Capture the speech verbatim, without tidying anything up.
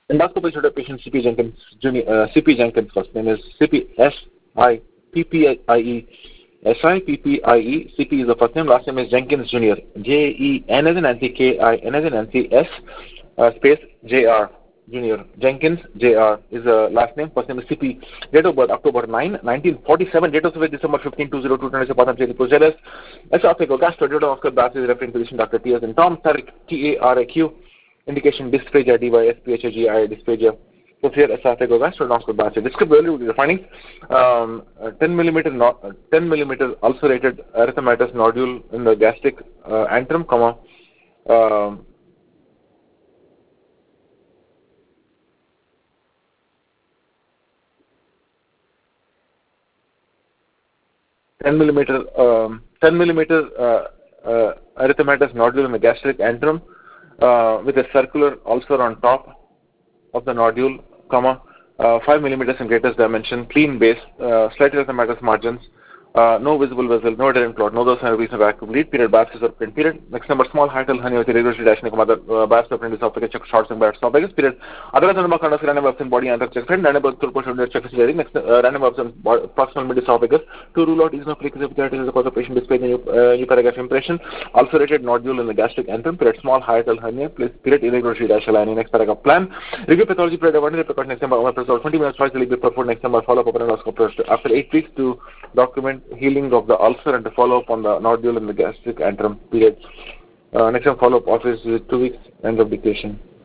Endoscopy should have patient C P Jenkins, Junior, uh, C P Jenkins, first name is C P S I P P I E. S I P P I E, C P is the first name, last name is Jenkins Junior J E N as in Nancy, K I N as in Nancy, S uh, space J R Junior Jenkins J R is the last name, first name is C P. Date of birth October ninth, nineteen forty-seven, date of service December fifteenth, two thousand two, twenty Patham J. Progeles. Esophageal gastro, date of Oscar Bass is referring to physician Doctor T S and Tom Tarek, T A R A Q. Indication dysphagia, D Y S P H A G I, dysphagia. Posterior esophageal gastronoscal biopsy. Describe early with the findings. Um, uh, ten millimeter, no, uh, ten millimeter ulcerated erythematous nodule in the gastric uh, antrum, comma. Um, ten millimeter, um, ten millimeter uh, uh, erythematous nodule in the gastric antrum uh, with a circular ulcer on top of the nodule, comma, uh, five millimeters in greatest dimension, clean base, uh, slight erythematous margins, uh, no visible vessel, no adherent clot, no those signs of vacuum lead period, biopsy or print period. Next number, small hiatal hernia with irregular dashing, other biopsy or print esophagus, check shorts and biopsy esophagus period. Other than the kind of random absent body and check friend, random absent portion check cesarean, next uh, random absent proximal mid esophagus to rule out eosinophilic esophagitis is the cause of patient display in the new paragraph impression, ulcerated nodule in the gastric antrum period, small hiatal hernia, place period irregular dash line. Next paragraph plan. Review pathology period, one day precaution next number, twenty minutes twice daily before next number, follow up open endoscopy after eight weeks to document healing of the ulcer and to follow up on the nodule in the gastric antrum period. Uh, next time follow up office with two weeks, end of dictation.